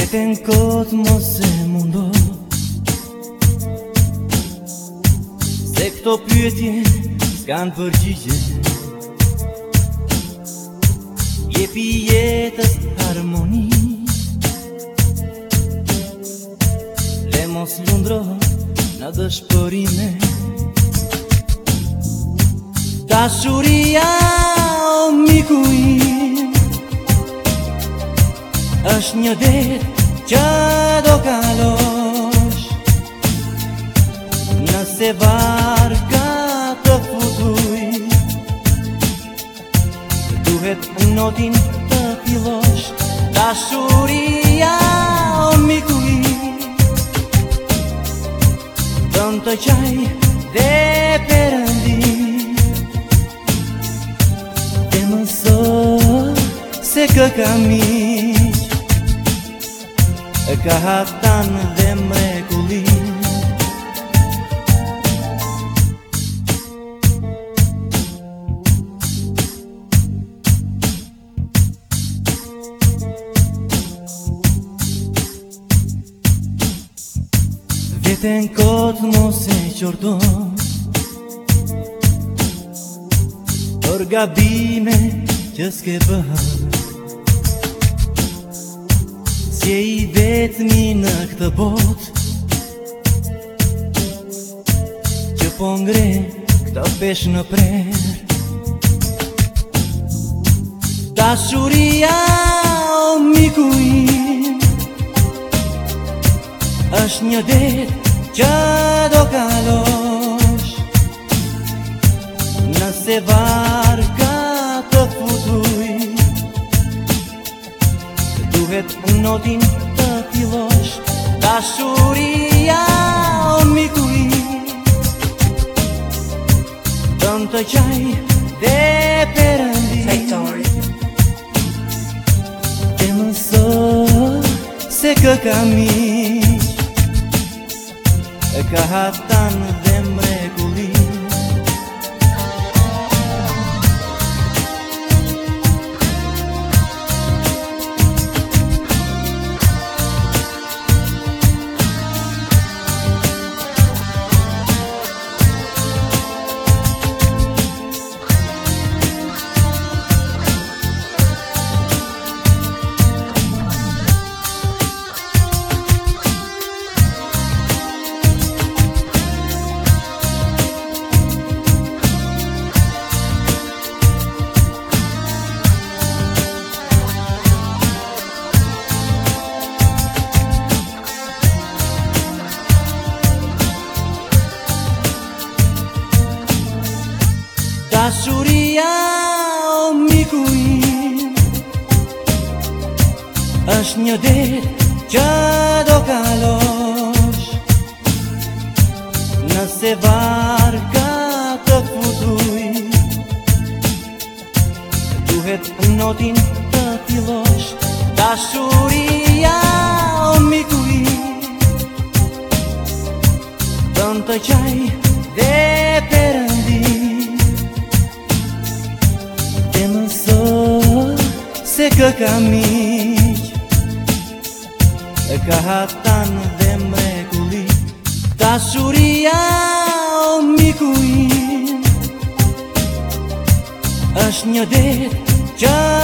Veten kot mos e mundo se këto pyetje s'kan përgjigje. Jepi jetës harmoni, le mos lundro në dëshpërime. Dashuria o miku im është një det që do kalosh. Nëse varka të futuj, duhet notin të fillosh. Dashuria o miku im dëm të qaj dhe perëndim, dhe mëso se kë kam miq, ka hatan dhe mrekullim. Veten kot mos e qordon për gabime që s'ke bërë. Si e i vetmi në këtë bot që po ngre këtë pesh në prer. Dashuria o miku im është një det që do kalosh. Nëse varka të futuj, duhet notin të fillosh. Dashuria o miku im dëm të qaj dhe perëndim, dhe mëso se kë kam miq, ka hatan dhe mrekullim. Dashuria o miku im është një det që do kalosh. Nëse varka të futuj, duhet notin të fillosh. Dashuria o miku im dëm të qaj dhe perëndim, dhe mëso se kë kam miq, ka hatan dhe mrekullim. Dashuria o miku im është një det që